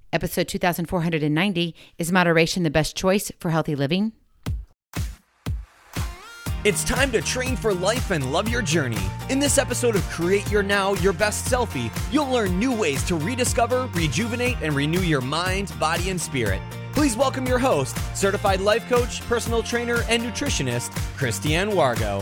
Episode 2490, is moderation the best choice for healthy living? It's time to train for life and love your journey. In this episode of Create Your Now, Your Best Selfie, you'll learn new ways to rediscover, rejuvenate, and renew your mind, body, and spirit. Please welcome your host, certified life coach, personal trainer, and nutritionist, Christiane Wargo.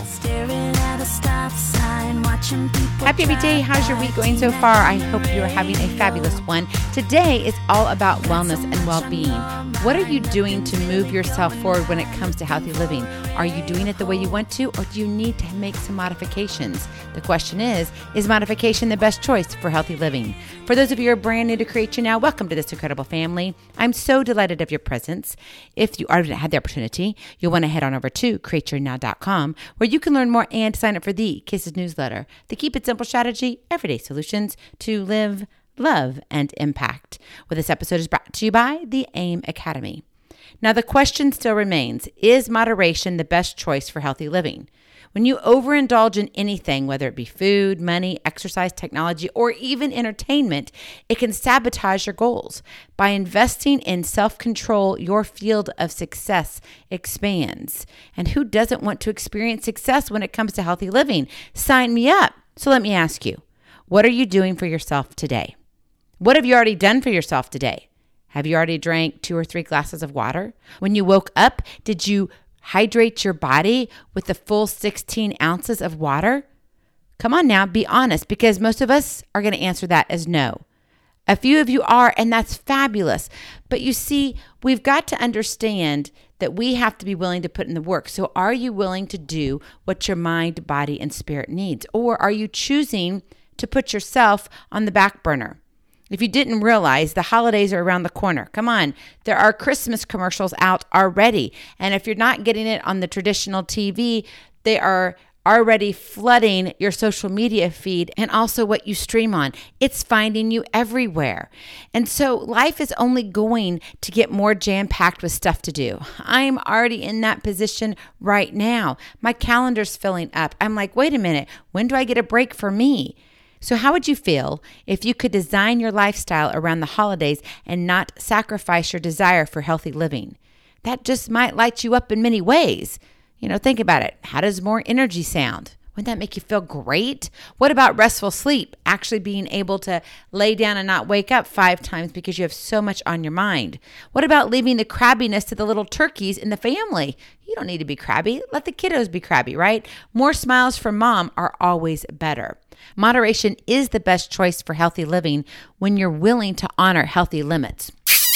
Happy every day. How's your week going so far? I hope you're having a fabulous one. Today is all about wellness and well-being. What are you doing to move yourself forward when it comes to healthy living? Are you doing it the way you want to, or do you need to make some modifications? The question is modification the best choice for healthy living? For those of you who are brand new to Create Your Now, welcome to this incredible family. I'm so delighted of your presence. If you already had the opportunity, you'll want to head on over to createyournow.com, where you can learn more and sign up for the Kisses newsletter, the Keep It Simple strategy, everyday solutions to live, love, and impact. Well, this episode is brought to you by the AIM Academy. Now, the question still remains, is moderation the best choice for healthy living? When you overindulge in anything, whether it be food, money, exercise, technology, or even entertainment, it can sabotage your goals. By investing in self-control, your field of success expands. And who doesn't want to experience success when it comes to healthy living? Sign me up. So let me ask you, what are you doing for yourself today? What have you already done for yourself today? Have you already drank 2 or 3 glasses of water? When you woke up, did you hydrate your body with the full 16 ounces of water? Come on now, be honest, because most of us are going to answer that as no. A few of you are, and that's fabulous. But you see, we've got to understand that we have to be willing to put in the work. So are you willing to do what your mind, body, and spirit needs? Or are you choosing to put yourself on the back burner? If you didn't realize, the holidays are around the corner. Come on, there are Christmas commercials out already. And if you're not getting it on the traditional TV, they are already flooding your social media feed and also what you stream on. It's finding you everywhere. And so life is only going to get more jam-packed with stuff to do. I'm already in that position right now. My calendar's filling up. I'm like, wait a minute, when do I get a break for me? So how would you feel if you could design your lifestyle around the holidays and not sacrifice your desire for healthy living? That just might light you up in many ways. You know, think about it. How does more energy sound? Wouldn't that make you feel great? What about restful sleep? Actually being able to lay down and not wake up 5 times because you have so much on your mind. What about leaving the crabbiness to the little turkeys in the family? You don't need to be crabby. Let the kiddos be crabby, right? More smiles from mom are always better. Moderation is the best choice for healthy living when you're willing to honor healthy limits.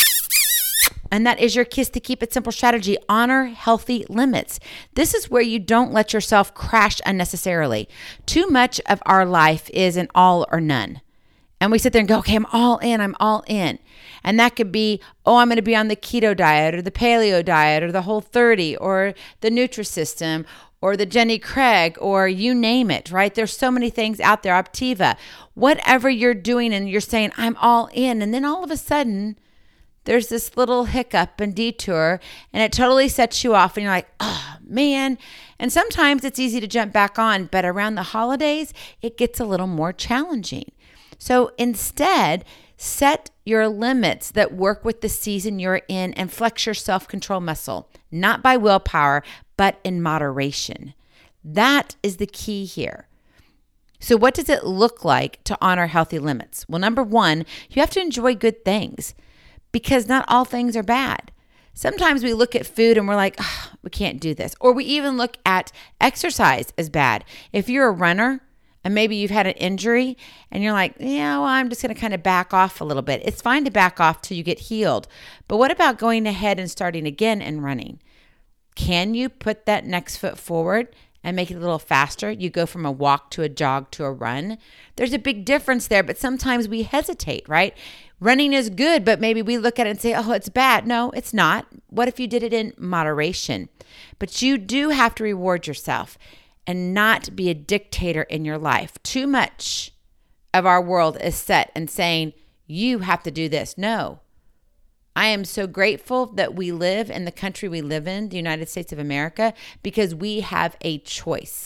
And that is your Kiss to Keep It Simple strategy. Honor healthy limits. This is where you don't let yourself crash unnecessarily. Too much of our life is an all or none. And we sit there and go, okay, I'm all in. And that could be, I'm going to be on the keto diet or the paleo diet or the Whole30 or the Nutrisystem or the Jenny Craig, or you name it, right? There's so many things out there, Optiva. Whatever you're doing and you're saying, I'm all in. And then all of a sudden, there's this little hiccup and detour, and it totally sets you off. And you're like, oh, man. And sometimes it's easy to jump back on, but around the holidays, it gets a little more challenging. So instead, set your limits that work with the season you're in and flex your self-control muscle, not by willpower, but in moderation. That is the key here. So what does it look like to honor healthy limits? Well, number 1, you have to enjoy good things because not all things are bad. Sometimes we look at food and we're like, we can't do this. Or we even look at exercise as bad. If you're a runner and maybe you've had an injury and you're like, I'm just going to kind of back off a little bit. It's fine to back off till you get healed. But what about going ahead and starting again and running? Can you put that next foot forward and make it a little faster? You go from a walk to a jog to a run. There's a big difference there, but sometimes we hesitate, right? Running is good, but maybe we look at it and say, it's bad. No, it's not. What if you did it in moderation? But you do have to reward yourself and not be a dictator in your life. Too much of our world is set and saying, you have to do this. No. I am so grateful that we live in the country we live in, the United States of America, because we have a choice.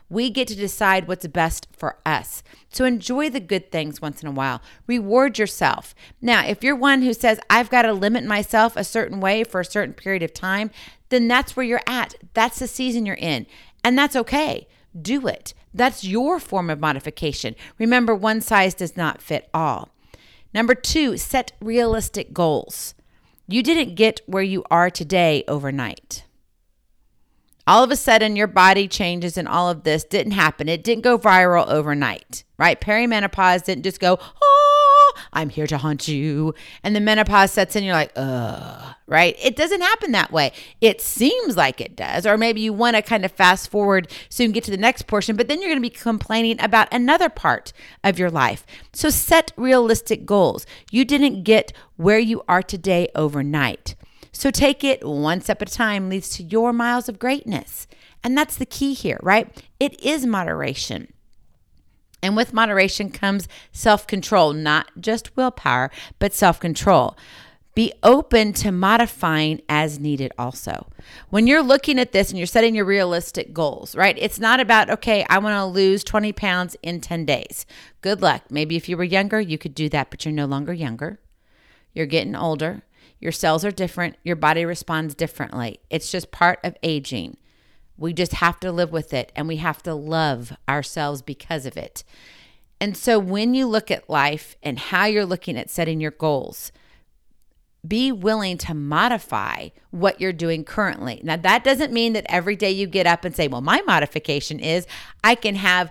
We get to decide what's best for us. So enjoy the good things once in a while. Reward yourself. Now, if you're one who says, I've got to limit myself a certain way for a certain period of time, then that's where you're at. That's the season you're in. And that's okay. Do it. That's your form of modification. Remember, one size does not fit all. Number 2, set realistic goals. You didn't get where you are today overnight. All of a sudden, your body changes and all of this didn't happen. It didn't go viral overnight, right? Perimenopause didn't just go, oh, I'm here to haunt you. And the menopause sets in, you're like, right? It doesn't happen that way. It seems like it does. Or maybe you want to kind of fast forward so you can get to the next portion, but then you're going to be complaining about another part of your life. So set realistic goals. You didn't get where you are today overnight. So take it one step at a time leads to your miles of greatness. And that's the key here, right? It is moderation. And with moderation comes self-control, not just willpower, but self-control. Be open to modifying as needed also. When you're looking at this and you're setting your realistic goals, right? It's not about, okay, I want to lose 20 pounds in 10 days. Good luck. Maybe if you were younger, you could do that, but you're no longer younger. You're getting older. Your cells are different. Your body responds differently. It's just part of aging. We just have to live with it, and we have to love ourselves because of it. And so when you look at life and how you're looking at setting your goals, be willing to modify what you're doing currently. Now, that doesn't mean that every day you get up and say, well, my modification is I can have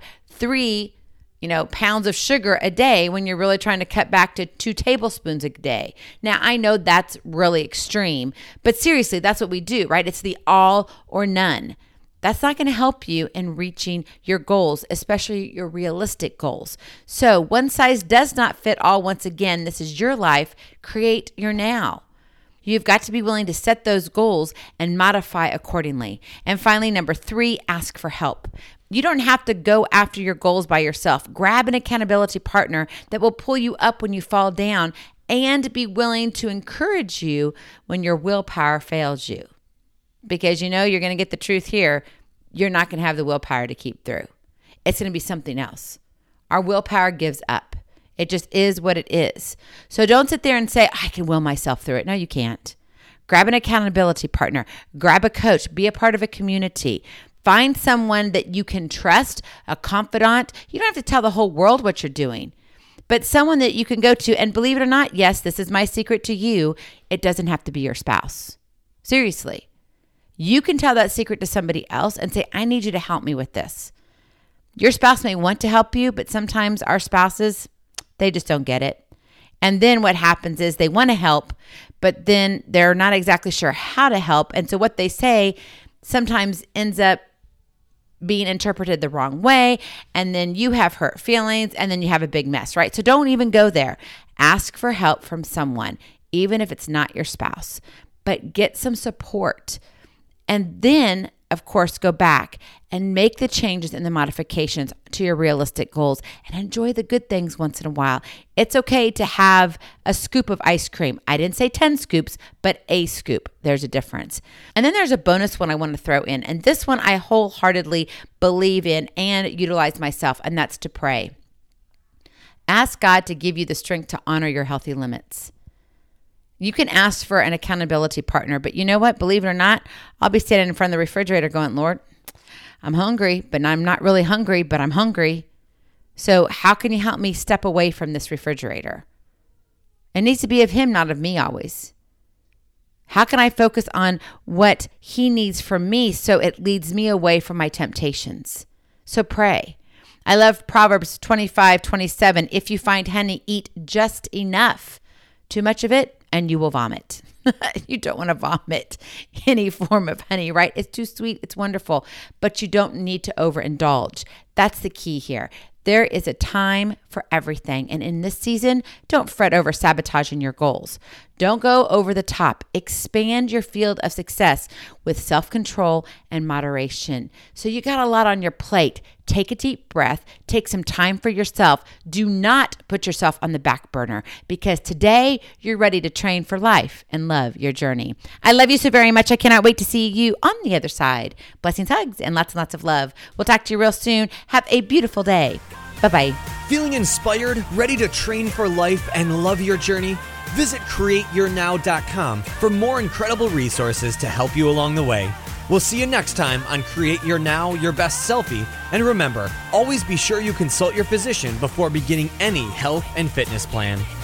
3 pounds of sugar a day when you're really trying to cut back to 2 tablespoons a day. Now, I know that's really extreme, but seriously, that's what we do, right? It's the all or none. That's not going to help you in reaching your goals, especially your realistic goals. So one size does not fit all. Once again, this is your life. Create your now. You've got to be willing to set those goals and modify accordingly. And finally, number 3, ask for help. You don't have to go after your goals by yourself. Grab an accountability partner that will pull you up when you fall down and be willing to encourage you when your willpower fails you. Because you're going to get the truth here. You're not going to have the willpower to keep through. It's going to be something else. Our willpower gives up. It just is what it is. So don't sit there and say, I can will myself through it. No, you can't. Grab an accountability partner. Grab a coach. Be a part of a community. Find someone that you can trust, a confidant. You don't have to tell the whole world what you're doing, but someone that you can go to. And believe it or not, yes, this is my secret to you. It doesn't have to be your spouse. Seriously. You can tell that secret to somebody else and say, I need you to help me with this. Your spouse may want to help you, but sometimes our spouses, they just don't get it. And then what happens is they want to help, but then they're not exactly sure how to help. And so what they say sometimes ends up being interpreted the wrong way. And then you have hurt feelings and then you have a big mess, right? So don't even go there. Ask for help from someone, even if it's not your spouse, but get some support. And then, of course, go back and make the changes and the modifications to your realistic goals and enjoy the good things once in a while. It's okay to have a scoop of ice cream. I didn't say 10 scoops, but a scoop. There's a difference. And then there's a bonus one I want to throw in. And this one I wholeheartedly believe in and utilize myself, and that's to pray. Ask God to give you the strength to honor your healthy limits. You can ask for an accountability partner, but you know what? Believe it or not, I'll be standing in front of the refrigerator going, Lord, I'm hungry, but I'm not really hungry, but I'm hungry. So how can you help me step away from this refrigerator? It needs to be of Him, not of me always. How can I focus on what He needs from me so it leads me away from my temptations? So pray. I love Proverbs 25:27. If you find honey, eat just enough. Too much of it, and you will vomit. You don't want to vomit any form of honey, right? It's too sweet. It's wonderful, but you don't need to overindulge. That's the key here. There is a time for everything. And in this season, don't fret over sabotaging your goals. Don't go over the top. Expand your field of success with self-control and moderation. So you got a lot on your plate. Take a deep breath. Take some time for yourself. Do not put yourself on the back burner, because today you're ready to train for life and love your journey. I love you so very much. I cannot wait to see you on the other side. Blessings, hugs, and lots of love. We'll talk to you real soon. Have a beautiful day. Bye-bye. Feeling inspired, ready to train for life and love your journey? Visit CreateYourNow.com for more incredible resources to help you along the way. We'll see you next time on Create Your Now, Your Best Selfie. And remember, always be sure you consult your physician before beginning any health and fitness plan.